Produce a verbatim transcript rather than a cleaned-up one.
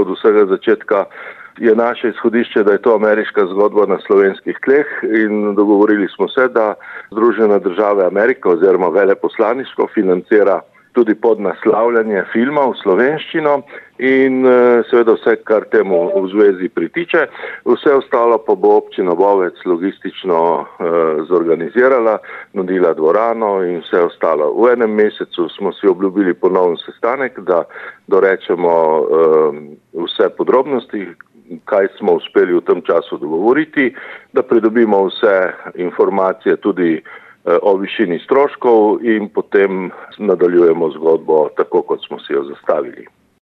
od vsega začetka je naše izhodišče, da je to ameriška zgodba na slovenskih tleh in dogovorili smo se, da Združene države Amerike oziroma veleposlaništvo financira tudi podnaslavljanje filma v slovenščino in seveda vse, kar temu v zvezi pritiče. Vse ostalo pa bo občina Bovec logistično eh, zorganizirala, nudila dvorano in vse ostalo. V enem mesecu smo si obljubili ponoven sestanek, da dorečemo eh, vse podrobnosti, kaj smo uspeli v tem času dogovoriti, da pridobimo vse informacije tudi o višini stroškov in potem nadaljujemo zgodbo tako, kot smo si jo zastavili.